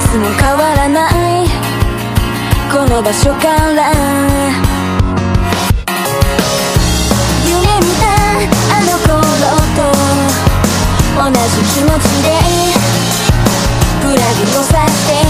つも変わらないこの場所から夢見たあの頃と同じ気持ちでフラグを刺して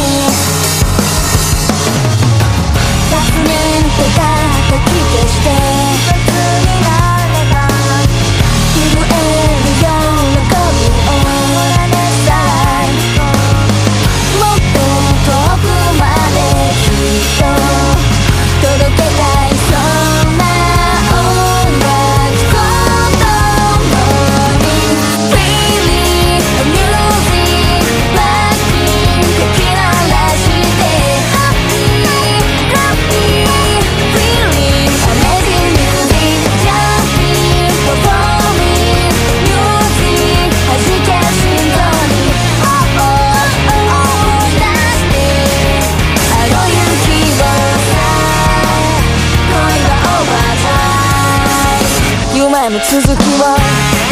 雑念とかかき消して別になれば震える喜びをさらいもっと遠くまできっと届けたいそんな音楽と共に Feeling a music Blasting かき鳴らして Happy Happy Feeling Amazing music Jumping Performing Music 弾け心臓に Oh oh oh 出してあの勇気をさ恋はオーバータイム夢の続きを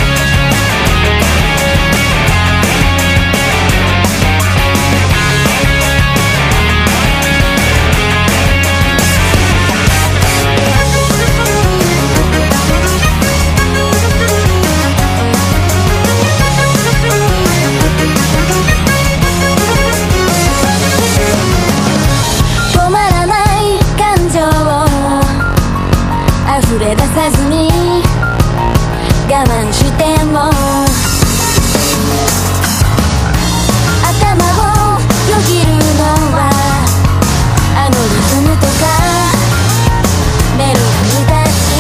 止まらない感情を溢れ出さずに我慢しても頭をよぎるのはあのリズムとかメロディーだし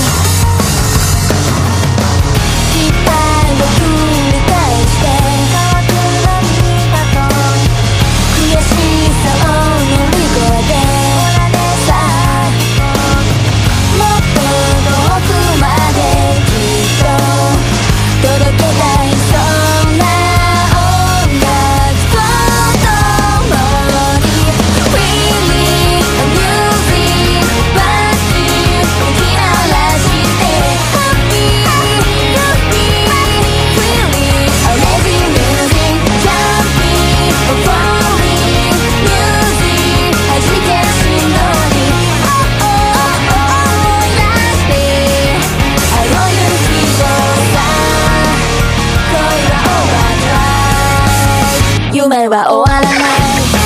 失敗を繰り返して乾く涙と悔しさを乗り越えてさあもっと遠くまできっと届けたいそんな音楽と共に Feeling a music Blasting かき鳴らして Happy Happy Feeling Amazing music Jumping Performing Music 弾け心臓に Oh oh oh 出してあの勇気をさ恋はオーバードライブ夢は終わらない